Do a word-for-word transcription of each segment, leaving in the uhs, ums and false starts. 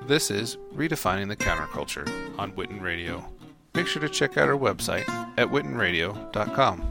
This is Redefining the Counterculture on Witten Radio. Make sure to check out our website at witten radio dot com.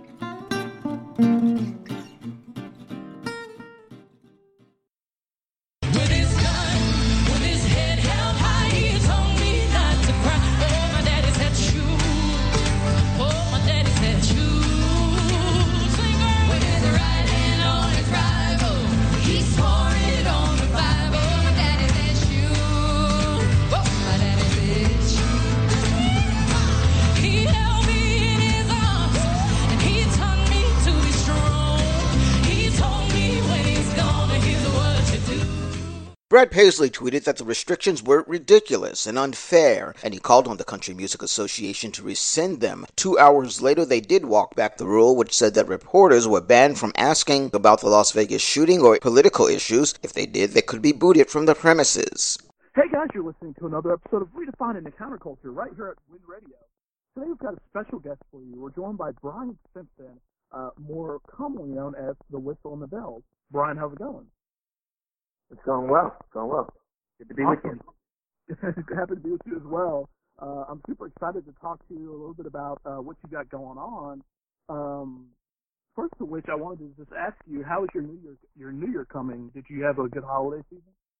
Brad Paisley tweeted that the restrictions were ridiculous and unfair, and he called on the Country Music Association to rescind them. Two hours later, they did walk back the rule, which said that reporters were banned from asking about the Las Vegas shooting or political issues. If they did, they could be booted from the premises. Hey guys, you're listening to another episode of Redefining the Counterculture right here at Witten Radio. Today we've got a special guest for you. We're joined by Brian Simpson, uh, more commonly known as The Whistle and the Bells. Brian, how's it going? It's going well. It's going well. Good to be Awesome. with you. Happy to be with you as well. Uh, I'm super excited to talk to you a little bit about uh, what you got going on. Um, first of which, I wanted to just ask you, how is your New Year? Your New Year coming? Did you have a good holiday season?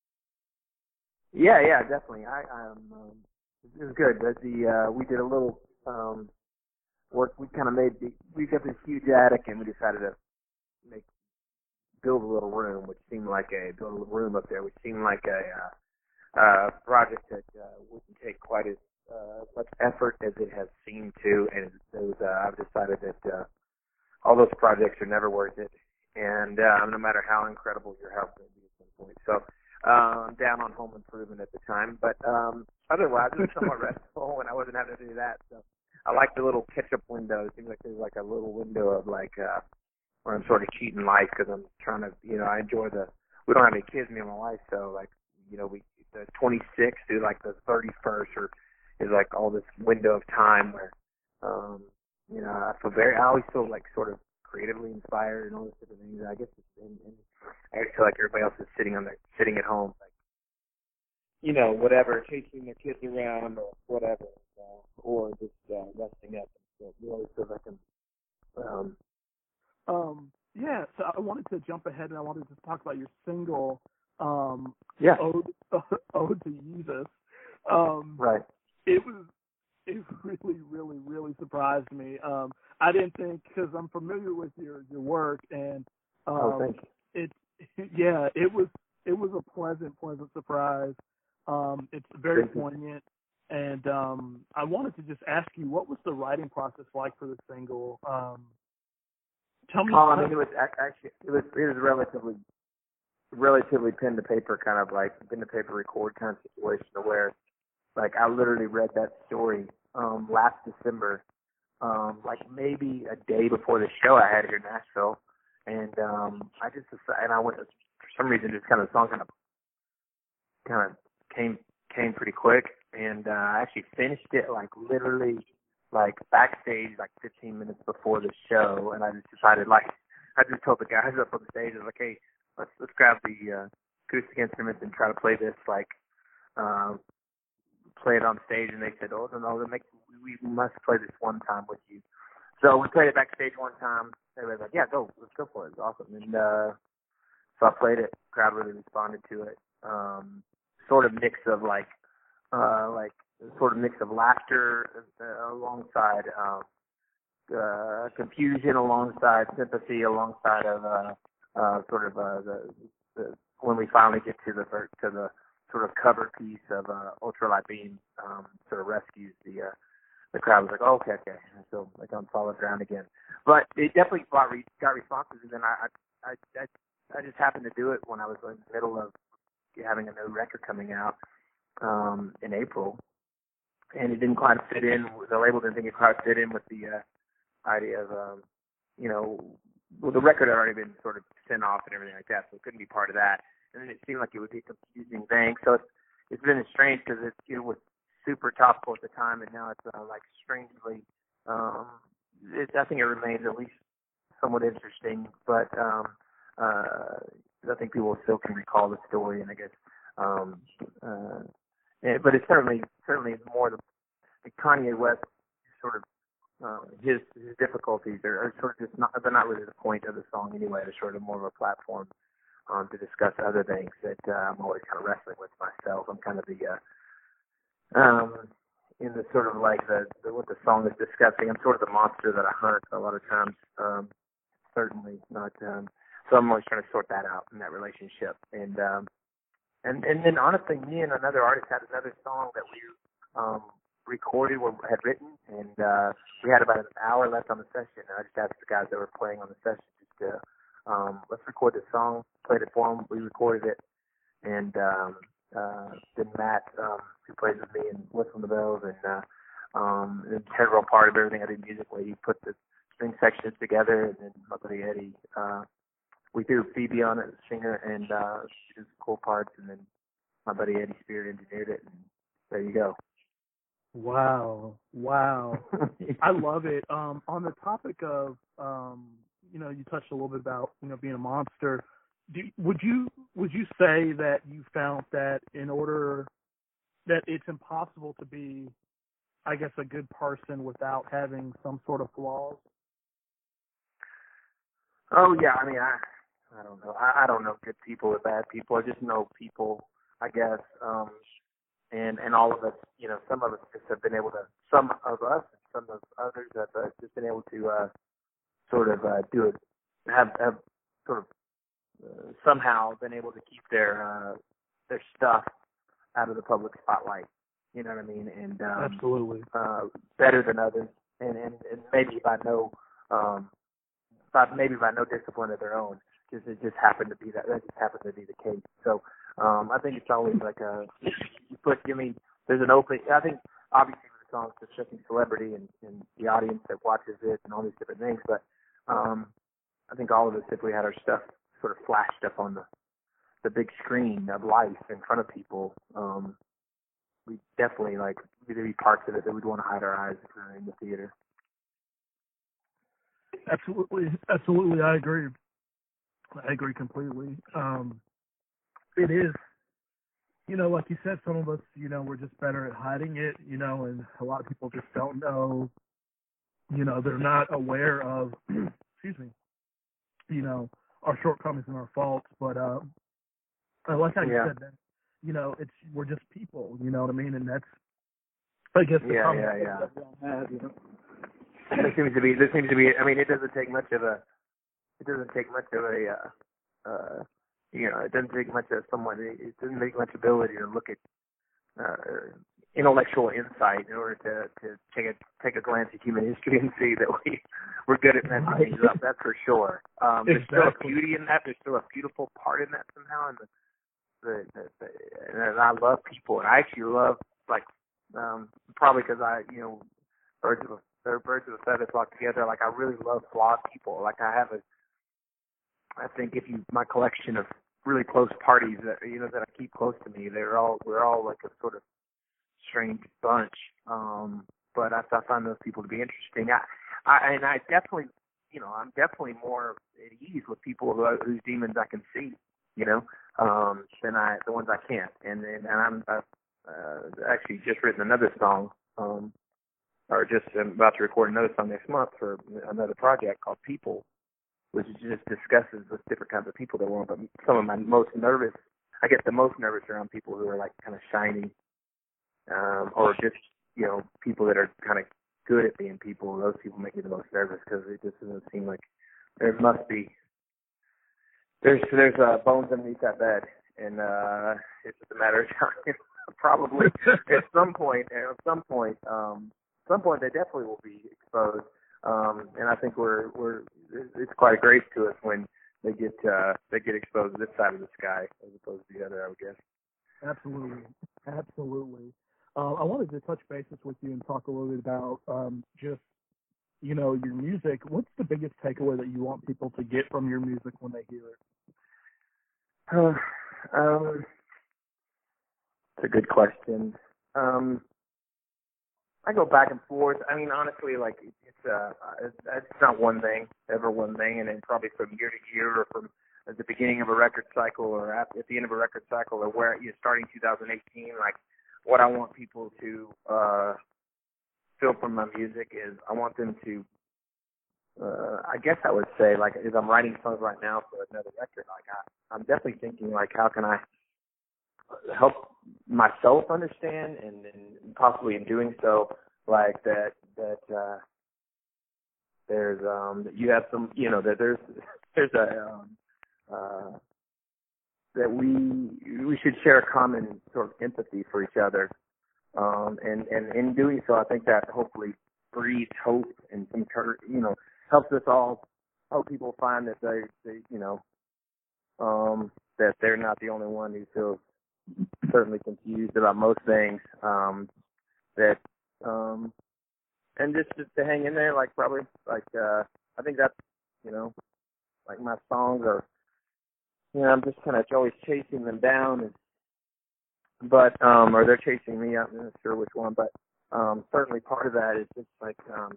Yeah, yeah, definitely. I um, um it was good. But the uh, we did a little um work. We kind of made the, we got this huge attic, and we decided to make. build a little room, which seemed like a build a little room up there, which seemed like a uh, uh, project that uh, wouldn't take quite as uh, much effort as it has seemed to, and those, uh, I've decided that uh, all those projects are never worth it, and uh, no matter how incredible your house may be at some point. So uh, I'm down on home improvement at the time, but um, otherwise it was somewhat restful when I wasn't having to do that. So I like the little catch-up window. It seems like there's like a little window of like. Uh, Where I'm sort of cheating life because I'm trying to, you know, I enjoy the. We don't have any kids, me and my wife, so like, you know, we the twenty-sixth to like the thirty-first or is like all this window of time where, um, you know, I feel very. I always feel like sort of creatively inspired and all those different things. I guess, it's, and, and I feel like everybody else is sitting on their sitting at home, like, you know, whatever, chasing their kids around or whatever, uh, or just uh, resting up. So it always feels like I'm. Um, Um, yeah, so I wanted to jump ahead and I wanted to talk about your single, um, yeah. Ode, Ode to Jesus. Um, right. It was, it really, really, really surprised me. Um, I didn't think, because I'm familiar with your, your work, and um, oh, thank you. it, yeah, it was, it was a pleasant, pleasant surprise. Um, it's very thank poignant. You. And um, I wanted to just ask you, what was the writing process like for the single? Um, Tell me. Oh, I mean, it was actually it was it was relatively relatively pen to paper kind of like pen to paper record kind of situation where like I literally read that story um, last December, um, like maybe a day before the show I had here in Nashville, and um, I just decided, and I went for some reason just kind of the song kind of kind of came came pretty quick, and uh, I actually finished it like literally. Like backstage, like fifteen minutes before the show, and I just decided, like, I just told the guys up on the stage, I was like, hey, let's let's grab the uh, acoustic instruments and try to play this, like, um, play it on stage. And they said, oh no, no, make, we must play this one time with you. So we played it backstage one time. They were like, yeah, go, let's go for it. It's awesome. And uh, so I played it. The crowd really responded to it. Um, sort of mix of like, uh, like. sort of mix of laughter uh, alongside um, uh, confusion, alongside sympathy, alongside of uh, uh, sort of uh, the, the when we finally get to the to the sort of cover piece of uh, Ultralight Beam, um, sort of rescues the uh, the crowd was like, oh, okay, okay, so like on solid ground again. But it definitely got, re- got responses, and then I, I I I just happened to do it when I was in the middle of having a new record coming out um, in April. And it didn't quite fit in. The label didn't think it quite fit in with the uh, idea of, um, you know, well, the record had already been sort of sent off and everything like that, so it couldn't be part of that. And then it seemed like it would be a confusing thing. So it's, it's been strange because it, it was super topical at the time, and now it's uh, like strangely. Um, it, I think it remains at least somewhat interesting, but um, uh, I think people still can recall the story, and I guess um, uh, and, but it's certainly certainly more the, the Kanye West sort of uh, his his difficulties are, are sort of just not they're not really the point of the song anyway. They're sort of more of a platform um, to discuss other things that uh, I'm always kind of wrestling with myself. I'm kind of the uh, um, in the sort of like the, the what the song is discussing. I'm sort of the monster that I hunt a lot of times. Um, certainly not. Um, so I'm always trying to sort that out in that relationship. And um, and and then honestly, me and another artist had another song that we um, recorded or had written, and uh, we had about an hour left on the session. And I just asked the guys that were playing on the session just to um, let's record this song. Played it for them. We recorded it, and um, uh, then Matt, um, who plays with me and Whistle the Bells, and uh, um, an integral part of everything I did musically, he put the string sections together, and then my buddy Eddie, uh, we threw Phoebe on it, the singer, and uh, she did some cool parts, and then my buddy Eddie Spear engineered it, and there you go. Wow, wow. I love it. Um, on the topic of, um, you know, you touched a little bit about, you know, being a monster. Do, would you would you say that you found that in order that it's impossible to be, I guess, a good person without having some sort of flaws? Oh yeah, I mean, I I don't know. I, I don't know good people or bad people. I just know people, I guess. Um, and and all of us, you know, some of us just have been able to, some of us, some of others have uh, just been able to uh, sort of uh, do it, have have sort of uh, somehow been able to keep their uh, their stuff out of the public spotlight. You know what I mean? And um, absolutely uh, better than others, and and, and maybe by no, um, by maybe by no discipline of their own. Just it just happened to be that. That just happened to be the case. So um, I think it's always like a you put. I mean, there's an open. I think obviously the song's discussing celebrity and, and the audience that watches it and all these different things. But um, I think all of us, if we had our stuff sort of flashed up on the the big screen of life in front of people, um, we definitely like there'd be parts of it that we'd want to hide our eyes if we were in the theater. Absolutely, absolutely, I agree. I agree completely. Um, it is, you know, like you said, some of us, you know, we're just better at hiding it, you know, and a lot of people just don't know, you know, they're not aware of, excuse me, you know, our shortcomings and our faults. But uh, I like how you yeah. said that, you know, it's we're just people, you know what I mean? And that's, I guess, the yeah, common yeah, sense yeah. that we all have, you know. There seems to be, there seems to be, I mean, it doesn't take much of a, it doesn't take much of a, uh, uh, you know, it doesn't take much of someone, it, it doesn't take much ability to look at uh, intellectual insight in order to, to take a take a glance at human history and see that we we're good at messing things up. That's for sure. Um, Exactly. There's still a beauty in that. There's still a beautiful part in that somehow. And the, the, the, the and I love people, and I actually love like um, probably because I you know birds of a they're birds of a feather flock together. Like I really love flawed people. Like I have a I think if you my collection of really close parties that you know that I keep close to me, they're all we're all like a sort of strange bunch. Um, but I, I find those people to be interesting. I, I and I definitely, you know, I'm definitely more at ease with people who, whose demons I can see, you know, um, than I the ones I can't. And and, and I'm I've, uh, actually just written another song, um, or just I'm about to record another song next month for another project called People, which just discusses with different kinds of people that want. But some of my most nervous, I get the most nervous around people who are like kind of shiny, um, or just you know people that are kind of good at being people. Those people make me the most nervous because it just doesn't seem like there must be there's there's uh, bones underneath that bed, and uh, it's just a matter of time. Probably at some point, at some point, um, at some point they definitely will be exposed. Um, and I think we're we're it's quite a grace to us when they get uh, they get exposed to this side of the sky as opposed to the other, I would guess. Absolutely, absolutely. Uh, I wanted to touch bases with you and talk a little bit about um, just you know your music. What's the biggest takeaway that you want people to get from your music when they hear it? Uh, um, it's a good question. Um, I go back and forth. I mean, honestly, like it's uh, it's, it's not one thing, ever one thing, and then probably from year to year or from at the beginning of a record cycle or at, at the end of a record cycle or where you're starting two thousand eighteen, like what I want people to uh, feel from my music is I want them to, uh, I guess I would say, like, as I'm writing songs right now for another record, like I, I'm definitely thinking, like, how can I help myself understand and, and possibly in doing so, like that, that, uh, there's, um, that you have some, you know, that there's, there's a, um, uh, that we, we should share a common sort of empathy for each other. Um, and, and in doing so, I think that hopefully breeds hope and some, you know, helps us all, help people find that they, they you know, um, that they're not the only one who feels certainly confused about most things. Um, that, um, and just, just to hang in there, like probably, like, uh, I think that's, you know, like my songs are, you know, I'm just kind of always chasing them down, and, but, um, or they're chasing me, I'm not sure which one, but, um, certainly part of that is just like, um,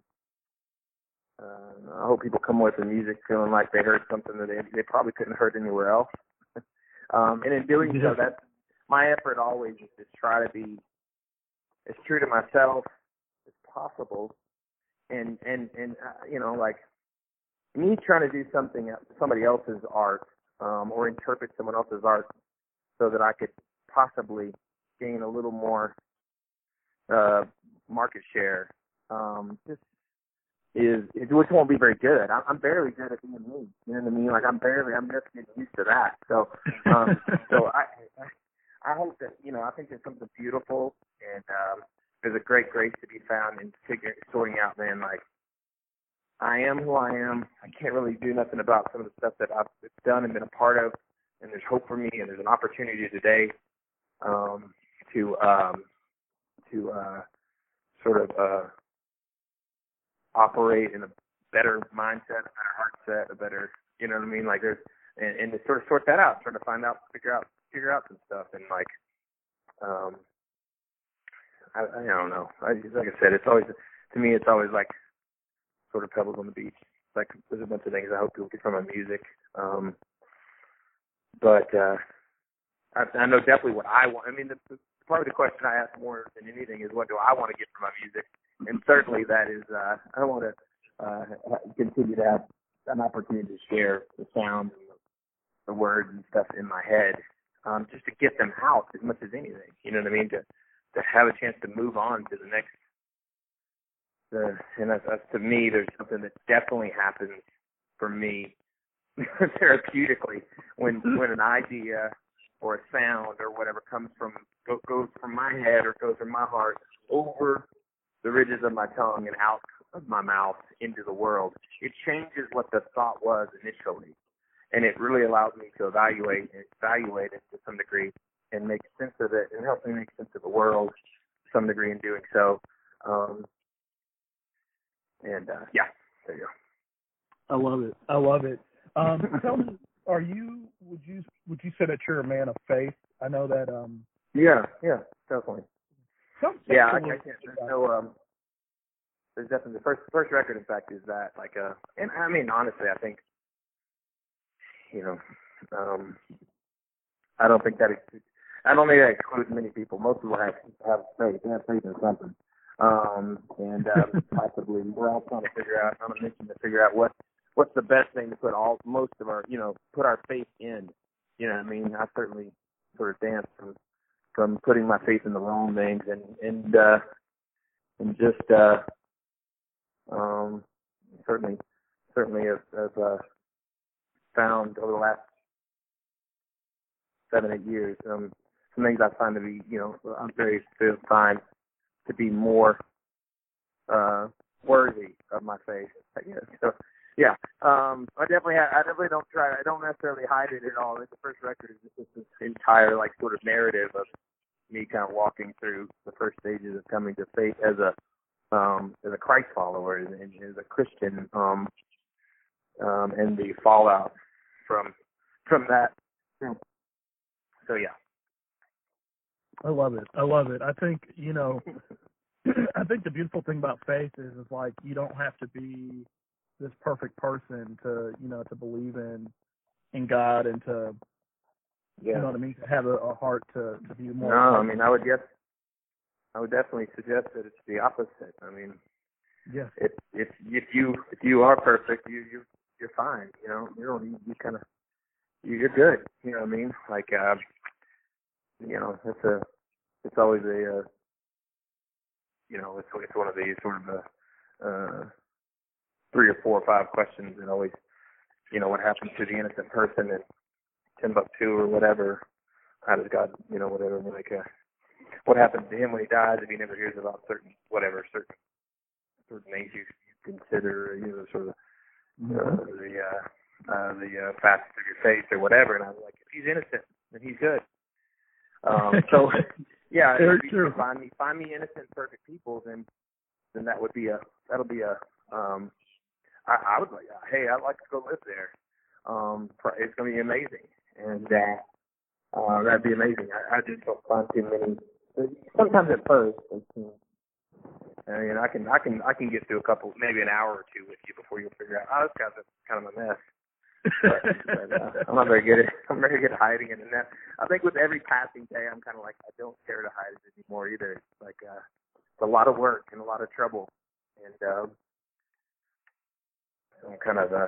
uh, I hope people come away from music feeling like they heard something that they, they probably couldn't have heard anywhere else. um, and in doing so, that's my effort always is to try to be as true to myself as possible. And, and, and, uh, you know, like me trying to do something, somebody else's art, um, or interpret someone else's art so that I could possibly gain a little more, uh, market share, um, just is, is, which won't be very good. I'm, I'm barely good at being me. You know what I mean? Like I'm barely, I'm just getting used to that. So, um, so I, I hope that, you know, I think there's something beautiful, and, um, there's a great grace to be found in figuring, sorting out, man, like, I am who I am. I can't really do nothing about some of the stuff that I've done and been a part of, and there's hope for me, and there's an opportunity today um, to um, to uh, sort of uh, operate in a better mindset, a better heart set, a better, you know what I mean? Like there's, and, and to sort of sort that out, trying to find out, figure out, figure out some stuff, and like, um, I, I don't know. I, like I said, it's always, to me, it's always like sort of pebbles on the beach. Like there's a bunch of things I hope people get from my music. Um, but uh, I, I know definitely what I want. I mean, the, the part of the question I ask more than anything is what do I want to get from my music? And certainly that is, uh, I want to uh, continue to have an opportunity to share the sound and the, the words and stuff in my head, um, just to get them out as much as anything. You know what I mean? To to have a chance to move on to the next. The, and that's, that's, to me, there's something that definitely happens for me therapeutically when when an idea or a sound or whatever comes from go, goes from my head or goes from my heart over the ridges of my tongue and out of my mouth into the world. It changes what the thought was initially, and it really allows me to evaluate and evaluate it to some degree and make sense of it and help me make sense of the world to some degree in doing so. Um, and uh, yeah, there you go. I love it. I love it. Um, tell me, are you? Would you? Would you say that you're a man of faith? I know that. Um, yeah. Yeah. Definitely. Yeah. I, I can't. There's no. Um, there's definitely the first first record. In fact, is that like a. And I mean, honestly, I think. You know, um, I don't think that. It, I don't think that excludes many people. Most people have have faith. They have faith in something. Um, and uh, possibly we're all trying to figure out, on a mission to figure out what what's the best thing to put all most of our, you know, put our faith in. You know what I mean? I certainly sort of dance from from putting my faith in the wrong things, and and uh, and just uh, um, certainly certainly have, have uh, found over the last seven eight years um, some things I find to be, you know, I'm very fine. To be more uh, worthy of my faith, I guess. So, yeah, um, I definitely, ha- I definitely don't try. I don't necessarily hide it at all. The first record is just this entire like sort of narrative of me kind of walking through the first stages of coming to faith as a um, as a Christ follower and, and as a Christian, um, um, and the fallout from from that. So, yeah. I love it. I love it. I think, you know, I think the beautiful thing about faith is, is like, you don't have to be this perfect person to, you know, to believe in in God and to, Yeah. you know what I mean, to have a, a heart to, to be more. No, I mean, I would guess, I would definitely suggest that it's the opposite. I mean, yes. if if if you if you are perfect, you you you're fine. You know, you don't you, you kind of you're good. You know what I mean? Like, uh, you know, it's a it's always a uh, you know, it's it's one of these sort of a uh, three or four or five questions that always, you know, what happens to the innocent person in Timbuktu or whatever? How does God, you know, whatever, like, uh, what happens to him when he dies if he never hears about certain, whatever, certain, certain things you, you consider, you know, sort of uh, the uh, uh, the uh, facets of your faith or whatever? And I was like, if he's innocent, then he's good. Um, so, yeah, if you find me, find me innocent, perfect people, then then that would be a, that'll be a, um, I, I would like, hey, I'd like to go live there. Um, it's going to be amazing. And that, uh, that'd be amazing. I, I just don't find too many, sometimes at first, it's, I mean, I can, I can, I can get through a couple, maybe an hour or two with you before you'll figure out, oh, this guy's a, kind of a mess. But, but, uh, I'm not very good at, I'm very good at hiding it. And that, I think with every passing day, I'm kind of like, I don't care to hide it anymore either. It's like, uh, it's a lot of work and a lot of trouble. And, um, I'm kind of, uh,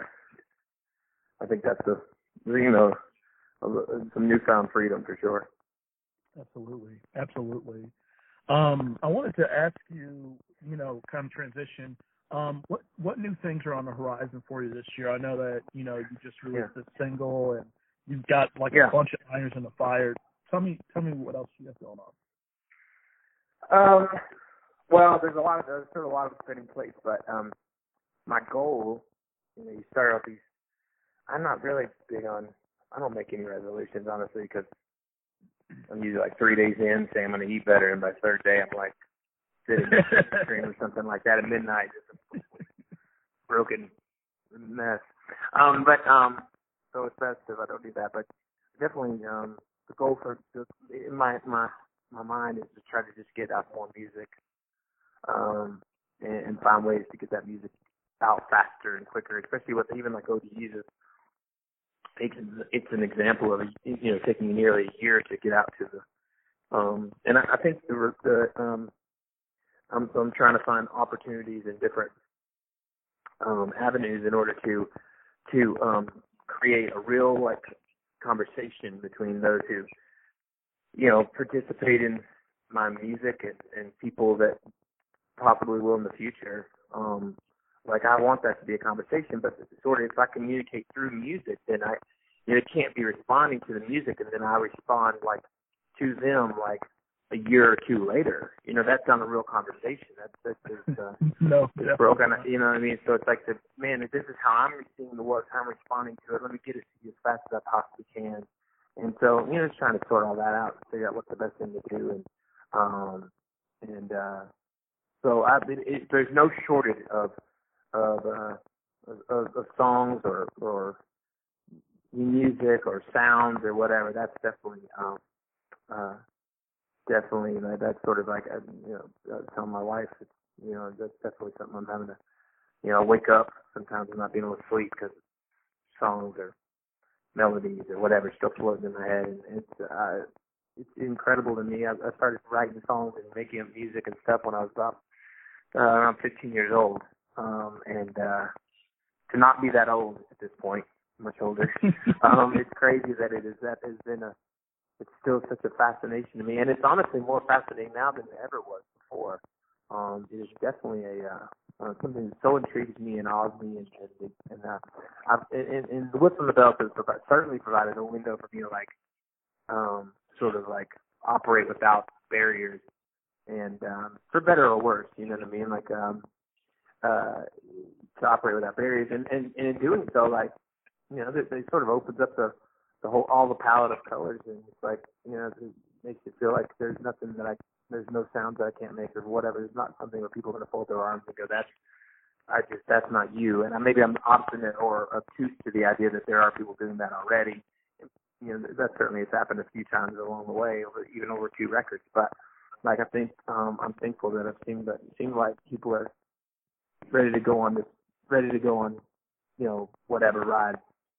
I think that's a, you know, some newfound freedom for sure. Absolutely, absolutely. Um, I wanted to ask you, you know, kind of transition. Um, what what new things are on the horizon for you this year? I know that you know you just released yeah. a single and you've got like yeah. a bunch of irons in the fire. Tell me, tell me what else you have going on. Um, well, there's a lot of there's sort of a lot of spinning plates, but um, my goal, you know, you start out these. I'm not really big on. I don't make any resolutions, honestly, because I'm usually like three days in saying I'm going to eat better, and by third day I'm like sitting in the stream or something like that at midnight, just a broken mess. Um, but um, so it's best if I don't do that. But definitely, um, the goal for the, in my my my mind is to try to just get out more music, um, and, and find ways to get that music out faster and quicker, especially with even like O D Es. It's, it's an example of, you know, taking nearly a year to get out to the, um, and I, I think the, the um, I'm, I'm trying to find opportunities in different um, avenues in order to, to um, create a real, like, conversation between those who, you know, participate in my music and, and people that possibly will in the future. Um, Like, I want that to be a conversation, but sort of if I communicate through music, then I, you know, can't be responding to the music, and then I respond, like, to them, like, a year or two later. You know, that's not a real conversation. That's, that's just, uh, no, it's broken, you know what I mean? So it's like, the, man, if this is how I'm receiving the work, how I'm responding to it, let me get it to you as fast as I possibly can. And so, you know, just trying to sort all that out, figure out what's the best thing to do. And, um, and, uh, so I, it, it, there's no shortage of, Of, uh, of of songs or or music or sounds or whatever. That's definitely um uh definitely you know, that's sort of like I, you know I tell my wife it's, you know that's definitely something I'm having to you know wake up sometimes I'm not being able to sleep because songs or melodies or whatever still floating in my head, and it's uh it's incredible to me. I, I started writing songs and making music and stuff when I was about uh, around fifteen years old. Um, and uh, to not be that old at this point, much older, um, it's crazy that it is. That has been a. It's still such a fascination to me, and it's honestly more fascinating now than it ever was before. Um, it is definitely a uh, uh, something that so intrigues me and awes me, and and, and, uh, I've, and, and the Whip from the Belt has provided, certainly provided a window for me to like, um, sort of like operate without barriers, and um, for better or worse, you know what I mean, like. Um, Uh, to operate without barriers, and, and, and in doing so, like, you know, they, they sort of opens up the, the whole, all the palette of colors, and it's like, you know, it makes it feel like there's nothing that I, there's no sounds that I can't make or whatever. There's not something where people are going to fold their arms and go, that's, I just, that's not you. And I, maybe I'm obstinate or obtuse to the idea that there are people doing that already. You know, that certainly has happened a few times along the way, over even over two records. But like, I think um, I'm thankful that I've seen that. It seems like people are ready to go on this, ready to go on, you know, whatever ride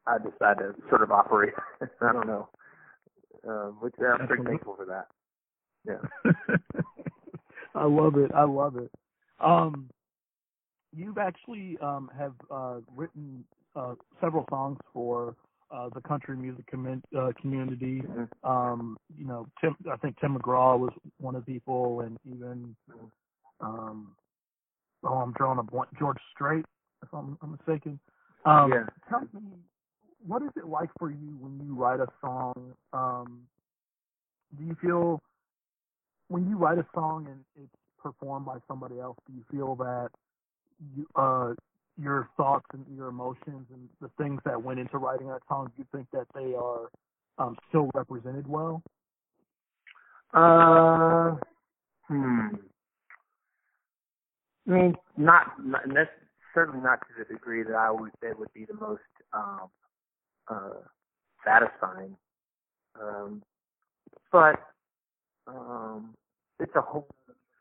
I decided to sort of operate. I don't know, um, which I'm pretty thankful for that. Yeah. I love it. I love it. Um, you've actually um, have uh, written uh, several songs for uh, the country music com- uh, community. Mm-hmm. Um, you know, Tim, I think Tim McGraw was one of the people, and even um, oh, I'm drawing a blank, George Strait, if I'm, I'm mistaken. Um, yeah. Tell me, what is it like for you when you write a song? Um, do you feel when you write a song and it's performed by somebody else, do you feel that you, uh, your thoughts and your emotions and the things that went into writing that song, do you think that they are um, still represented well? Uh, hmm. I mean, not, not that's certainly not to the degree that I would say would be the most um, uh, satisfying. Um, but um, it's a whole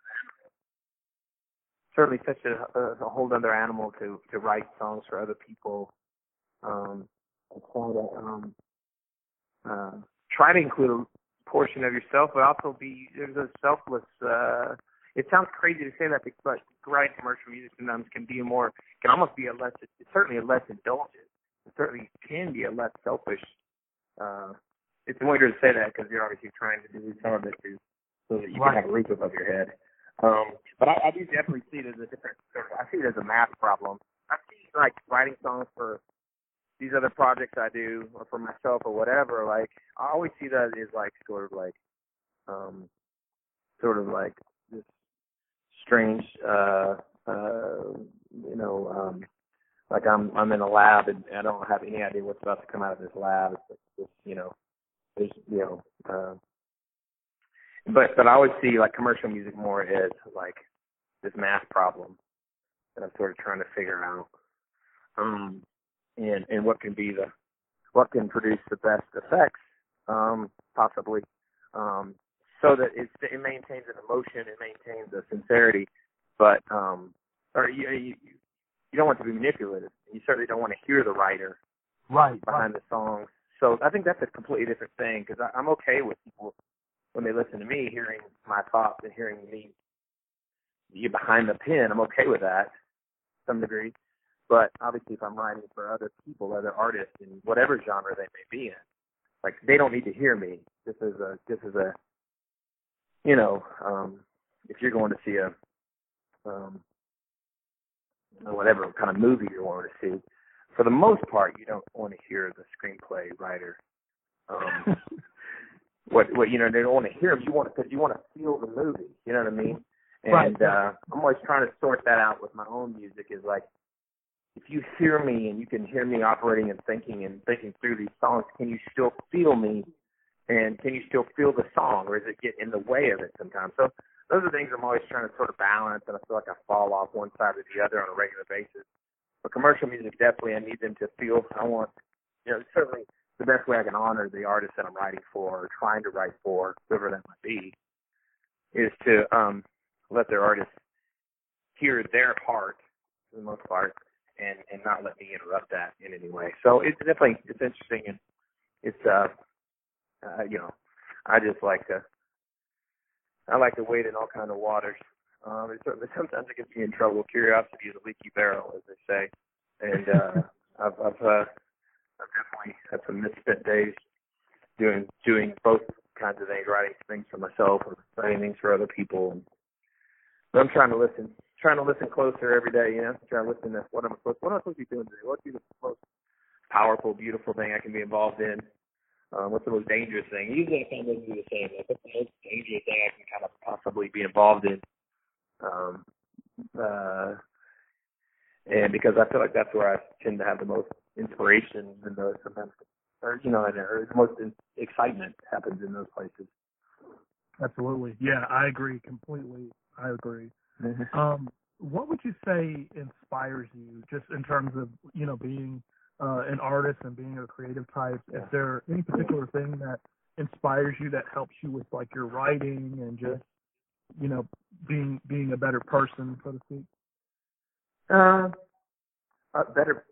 certainly such a, a, a whole other animal to, to write songs for other people. Um, and try to um, uh, try to include a portion of yourself, but also be there's a selfless. Uh, it sounds crazy to say that, but writing commercial music sometimes can be a more can almost be a less. It's certainly a less indulgent. It certainly can be a less selfish. Uh, it's weird to say that because you're obviously trying to do some of it to, so that you Right. can have a roof above your head. Um, but I, I do definitely see it as a different. I see it as a math problem. I see like writing songs for these other projects I do, or for myself, or whatever. Like I always see that as like sort of like, um, sort of like this strange, uh, uh, you know, um, like I'm I'm in a lab and I don't have any idea what's about to come out of this lab. It's just, you know, there's you know. Uh, But but I always see like commercial music more as like this math problem that I'm sort of trying to figure out, um, and and what can be the what can produce the best effects, um, possibly, um, so that it it maintains an emotion, it maintains a sincerity, but um, or you you you don't want to be manipulated. You certainly don't want to hear the writer Right. behind right. the songs. So I think that's a completely different thing because I'm okay with people. When they listen to me, hearing my thoughts and hearing me be behind the pen, I'm okay with that to some degree. But obviously, if I'm writing for other people, other artists, in whatever genre they may be in, like they don't need to hear me. This is a, this is a, you know, um, if you're going to see a, um, whatever kind of movie you're going to see, for the most part, you don't want to hear the screenplay writer. Um, What, what you know, they don't want to hear them. You want because you want to feel the movie. You know what I mean? And Right. uh, I'm always trying to sort that out with my own music. Is like, if you hear me and you can hear me operating and thinking and thinking through these songs, can you still feel me? And can you still feel the song, or does it get in the way of it sometimes? So those are things I'm always trying to sort of balance, and I feel like I fall off one side or the other on a regular basis. But commercial music, definitely, I need them to feel. I want, you know, certainly. The best way I can honor the artist that I'm writing for or trying to write for, whoever that might be, is to um, let their artist hear their heart for the most part and, and not let me interrupt that in any way. So it's definitely, it's interesting and it's, uh, uh, you know, I just like to, I like to wade in all kind of waters. Um, it certainly, sometimes it gets me in trouble. Curiosity is a leaky barrel, as they say. And uh, I've, I've uh, I've definitely had some misspent days doing doing both kinds of things, writing things for myself or writing things for other people. But I'm trying to listen, trying to listen closer every day, you know, trying to listen to what I'm supposed, what am I supposed to be doing today? What's the most powerful, beautiful thing I can be involved in? Um, what's the most dangerous thing? Usually I kind of do the same. Like, what's the most dangerous thing I can kind of possibly be involved in? Um, uh, and because I feel like that's where I tend to have the most inspiration and the sometimes, or you know, or the most excitement happens in those places. Absolutely. Yeah, I agree completely. I agree. Mm-hmm. Um, what would you say inspires you, just in terms of you know being uh, an artist and being a creative type? Yeah. Is there any particular thing that inspires you that helps you with like your writing and just you know being being a better person, so to speak? Uh, uh better.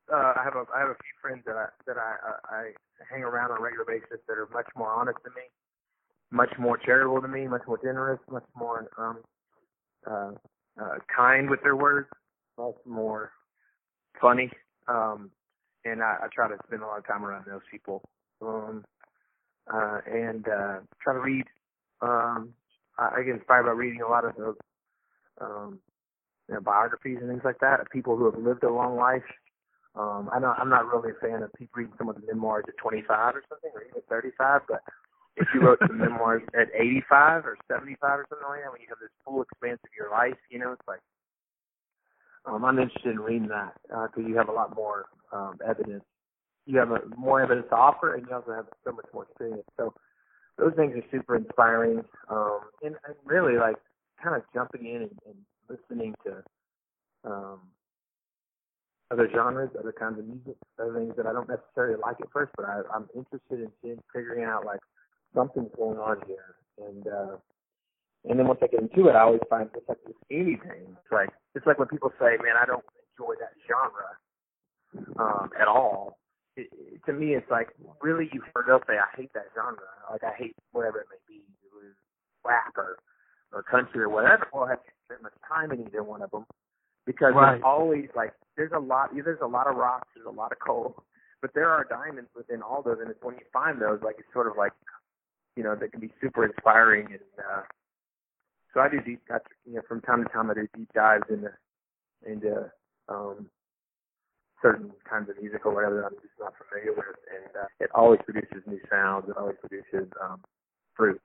uh, I have a I have a few friends that I that I uh, I hang around on a regular basis that are much more honest than me, much more charitable than me, much more generous, much more um, uh, uh, kind with their words, much more funny. Um, and I, I try to spend a lot of time around those people, um, uh, and uh, try to read. Um, I, I get inspired by reading a lot of those um, you know, biographies and things like that of people who have lived a long life. Um, I know I'm not really a fan of people reading some of the memoirs at twenty-five or something, or even thirty-five, but if you wrote some memoirs at eighty-five or seventy-five or something like that, when you have this full expanse of your life, you know, it's like, um, I'm interested in reading that because uh, you have a lot more um, evidence. You have a, more evidence to offer, and you also have so much more experience. So those things are super inspiring, um, and, and really, like, kind of jumping in and, and listening to um, other genres, other kinds of music, other things that I don't necessarily like at first, but I, I'm interested in seeing, figuring out, like, something's going on here. And uh, and then once I get into it, I always find it's like this anything. It's like, it's like when people say, man, I don't enjoy that genre um, at all. It, it, to me, it's like, really, you've heard they'll say, I hate that genre. Like, I hate whatever it may be, rap or, or country or whatever. Well, I haven't spent much time in either one of them. Because right. there's always, like, there's a lot, there's a lot of rocks, there's a lot of coal, but there are diamonds within all those, and it's when you find those, like, it's sort of like, you know, that can be super inspiring. And uh, so I do deep, you know, from time to time I do deep dives into, into um, certain kinds of music or whatever that I'm just not familiar with, and uh, it always produces new sounds, it always produces um, fruit.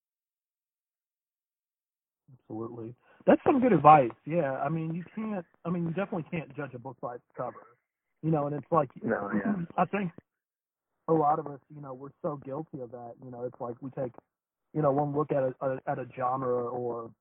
Absolutely. That's some good advice. Yeah. I mean, you can't, I mean, you definitely can't judge a book by its cover, you know, and it's like, no, yeah. I think a lot of us, you know, we're so guilty of that. You know, it's like we take, you know, one look at a, a at a genre or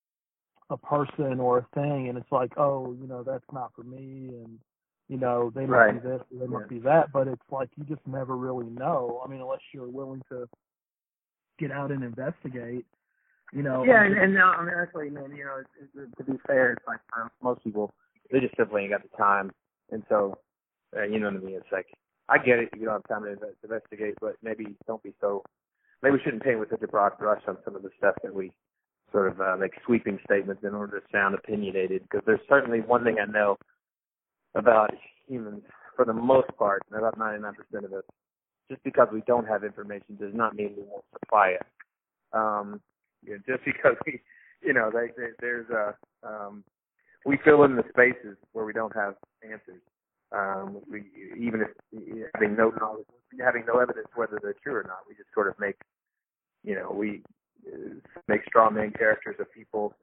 a person or a thing, and it's like, oh, you know, that's not for me, and, you know, they must right. be this or they must yeah. be that, but it's like you just never really know. I mean, unless you're willing to get out and investigate. You know, yeah, and, and now, I mean, actually, man, you know, it's, it's, to be fair, it's like for most people, they just simply ain't got the time, and so, uh, you know what I mean. It's like, I get it, you don't have time to invest, investigate, but maybe don't be so. Maybe we shouldn't paint with such a broad brush on some of the stuff that we sort of uh, make sweeping statements in order to sound opinionated. Because there's certainly one thing I know about humans, for the most part, about ninety-nine percent of us, just because we don't have information does not mean we won't supply it. Um, you know, just because we, you know, they, they, there's a, um, we fill in the spaces where we don't have answers. Um, we, even if having no knowledge, having no evidence whether they're true or not, we just sort of make, you know, we uh, make straw man characters of people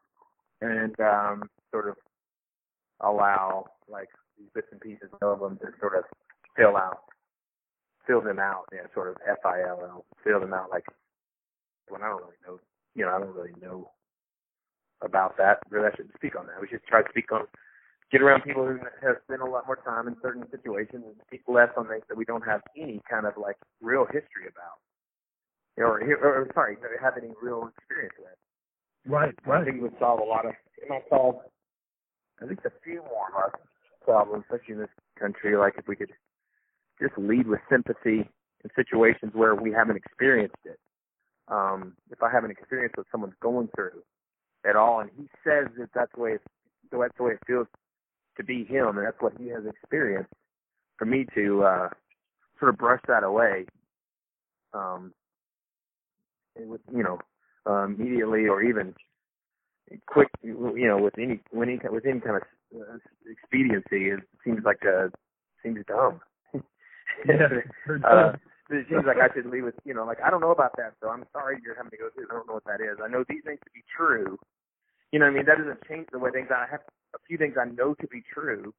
and um, sort of allow like these bits and pieces of them to sort of fill out, fill them out, yeah, sort of F I L L, fill them out like when I don't really know, you know, I don't really know about that. Really, I shouldn't speak on that. We should try to speak on, get around people who have spent a lot more time in certain situations and speak less on things that we don't have any kind of like real history about. Or, or, or sorry, have any real experience with. Right, right. I think it would solve a lot of, it might solve at least a few more of our problems, especially in this country. Like if we could just lead with sympathy in situations where we haven't experienced it. Um, if I haven't experienced what someone's going through at all, and he says that that's the way it's, that's the way it feels to be him, and that's what he has experienced, for me to uh, sort of brush that away, um, with, you know, uh, immediately or even quick, you know, with any with any, with any kind of uh, expediency, it seems like a seems dumb. Yeah, uh, it seems like I should leave with, you know, like I don't know about that, so I'm sorry you're having to go through. I don't know what that is. I know these things to be true. You know what I mean? That doesn't change the way things. I have a few things I know to be true.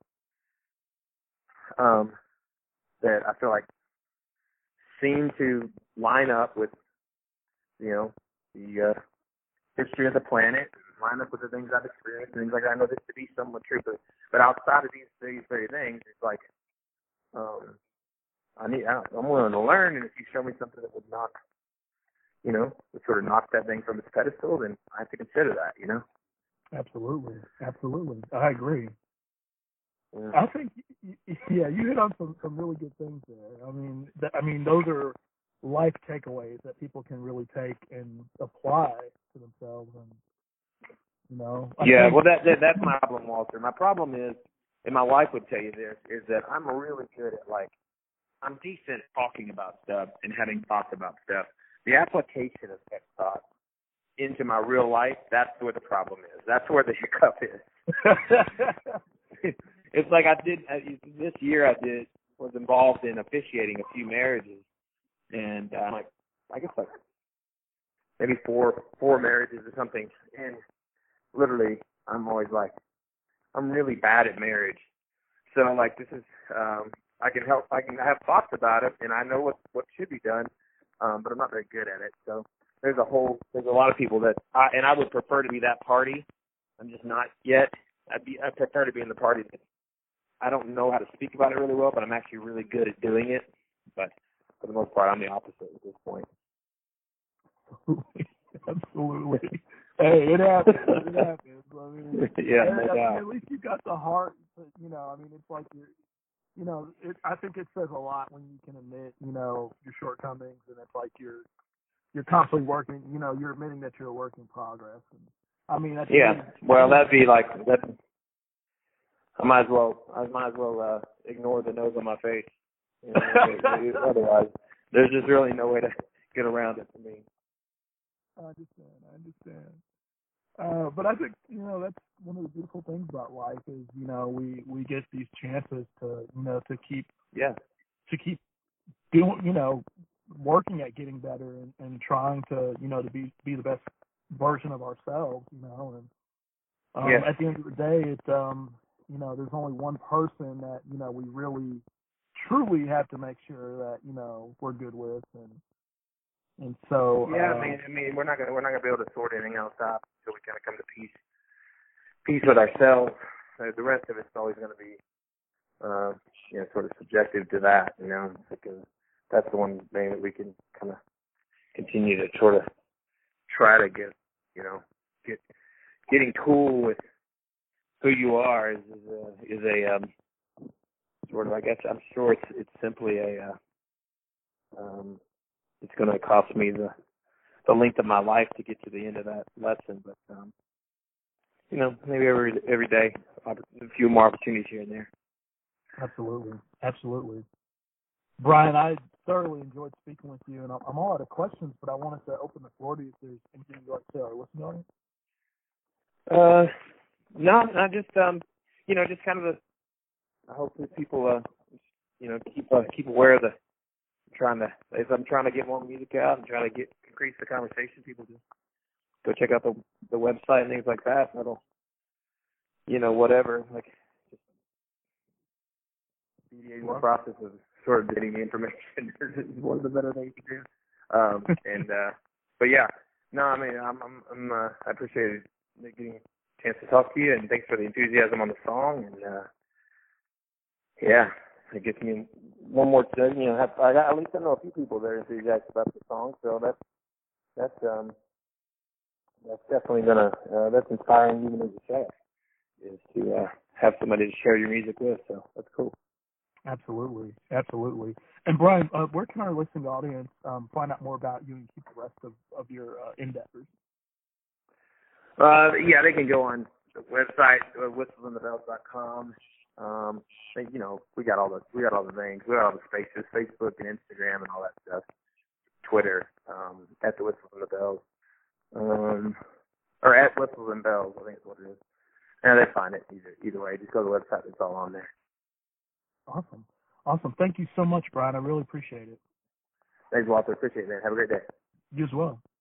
Um, that I feel like seem to line up with, you know, the uh, history of the planet, line up with the things I've experienced, and things like that. I know this to be somewhat true, but but outside of these these very things, it's like, um, I need, I, I'm willing to learn, and if you show me something that would knock, you know, would sort of knock that thing from its pedestal, then I have to consider that, you know. Absolutely, absolutely, I agree. Yeah. I think, yeah, you hit on some, some really good things there. I mean, th- I mean, those are life takeaways that people can really take and apply to themselves. And you know, I yeah. think, Well, that, that that's my problem, Walter. My problem is, and my wife would tell you this, is that I'm really good at like I'm decent talking about stuff and having thoughts about stuff. The application of that thought into my real life, that's where the problem is. That's where the hiccup is. It's like I did this year. I did was involved in officiating a few marriages, and uh, like I guess like maybe four four marriages or something. And literally, I'm always like, I'm really bad at marriage. So like this is, um, I can help. I can have thoughts about it, and I know what what should be done, um, but I'm not very good at it. So there's a whole there's a lot of people that, I, and I would prefer to be that party. I'm just not yet. I'd be I prefer to be in the party that I don't know how to speak about it really well, but I'm actually really good at doing it. But for the most part, I'm the opposite at this point. Absolutely. Hey, it happens. It happens. I mean, yeah, and, no I mean, doubt. at least you got the heart. To, you know, I mean, it's like you're, you know, it, I think it says a lot when you can admit, you know, your shortcomings, and it's like you're, you're constantly working. You know, you're admitting that you're a work in progress. And I mean, that's Yeah. really, Well, that'd be like that. I might as well. I might as well uh, ignore the nose on my face. You know, otherwise, there's just really no way to get around it for me. I understand. I understand. Uh, but I think, you know, that's one of the beautiful things about life is, you know, we, we get these chances to, you know, to keep, Yeah. to keep doing, you know, working at getting better and, and trying to, you know, to be, be the best version of ourselves, you know, and um, Yeah. at the end of the day, it's, um, you know, there's only one person that, you know, we really, truly have to make sure that, you know, we're good with. And, and so, Yeah, uh, I mean, I mean, we're not gonna we're not gonna be able to sort anything else out until we kind of come to peace, peace with ourselves. Uh, the rest of it's always gonna be, uh, you know, sort of subjective to that, you know, because that's the one thing that we can kind of continue to sort of try to get, you know, get getting cool with who you are is is a, is a um, sort of, I guess I'm sure it's it's simply a uh, um, it's going to cost me the the length of my life to get to the end of that lesson, but um, you know, maybe every every day, a few more opportunities here and there. absolutely, absolutely. Brian, I thoroughly enjoyed speaking with you, and I'm all out of questions, but I wanted to open the floor to you if there's anything you'd like to say to our listening audience. Uh, no, I just um, you know, just kind of a. I hope that people uh, you know, keep uh, keep aware of the. Trying to, if I'm trying to get more music out and trying to get increase the conversation, people just go check out the the website and things like that. That'll, you know, whatever, like just mediating the process of sort of getting the information is one of the better things to do. Um, and uh, but yeah, no, I mean, I'm, I'm, I'm uh, I appreciate it, getting a chance to talk to you, and thanks for the enthusiasm on the song. And uh, yeah, it gets me one more thing. You know, have, I got, at least I know a few people that are enthusiastic about the song, so that's that's um that's definitely gonna uh, that's inspiring even as a chef is to uh, have somebody to share your music with. So that's cool. Absolutely, absolutely. And Brian, uh, where can our listening audience um, find out more about you and keep the rest of, of your uh, endeavors? Uh, yeah, they can go on the website, uh, whistles in the bells dot com. Um, they, you know, we got all the we got all the things, we got all the spaces, Facebook and Instagram and all that stuff. Twitter, um, at the Whistles and the Bells, um, or at Whistles and Bells, I think is what it is. Yeah, they find it either either way. Just go to the website; it's all on there. Awesome, awesome. Thank you so much, Brian. I really appreciate it. Thanks, Walter. Appreciate it, man. Have a great day. You as well.